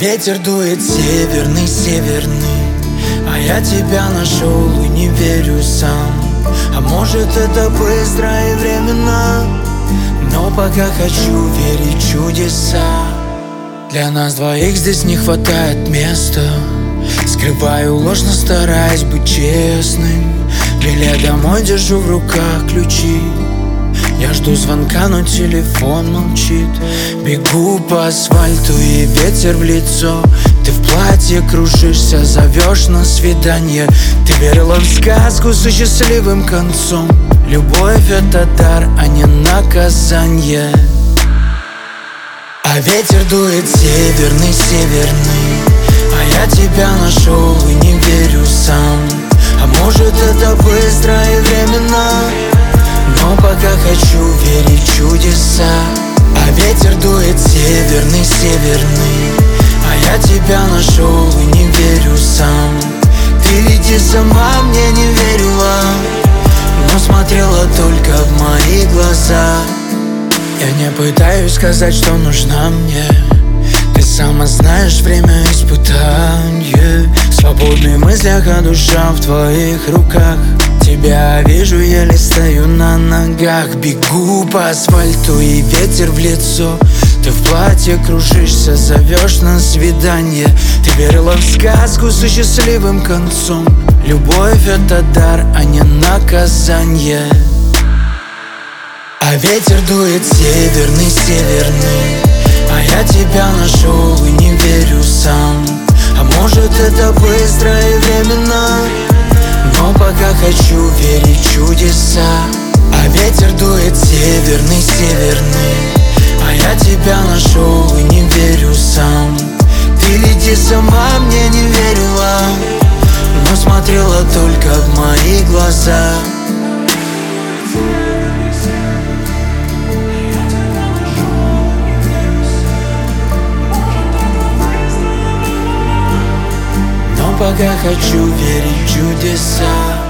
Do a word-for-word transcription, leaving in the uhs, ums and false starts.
ветер дует северный, северный, а я тебя нашел и не верю сам. А может это быстро и временно, но пока хочу верить в чудеса. Для нас двоих здесь не хватает места. Скрываю ложь, но стараюсь быть честным. Билет домой, держу в руках ключи. Я жду звонка, но телефон молчит. Бегу по асфальту и ветер в лицо. Ты в платье кружишься, зовешь на свидание. Ты верила в сказку со счастливым концом. Любовь — это дар, а не наказание. А ветер дует северный, северный, а я тебя нашел и не верю сам. А может это быстро и временно, но пока хочу верить в чудеса. А ветер дует северный, северный, а я тебя нашел и не верю сам. Ты ведь и сама мне не верила, но смотрела только в мои глаза. Я не пытаюсь сказать, что нужна мне. Ты сама знаешь, время испытаний. В свободных мыслях, а душа в твоих руках. Тебя вижу, еле стою на ногах. Бегу по асфальту и ветер в лицо. Ты в платье кружишься, зовешь на свидание. Ты верила в сказку со счастливым концом. Любовь — это дар, а не наказание. А ветер дует северный, северный, а я тебя нашел и не верю сам. А может это быстро и временно, но пока хочу верить в чудеса. А ветер дует северный, северный, а я тебя нашел и не верю сам. Ты ведь и сама мне не верила, но смотрела только в мои глаза. Пока хочу верить в чудеса.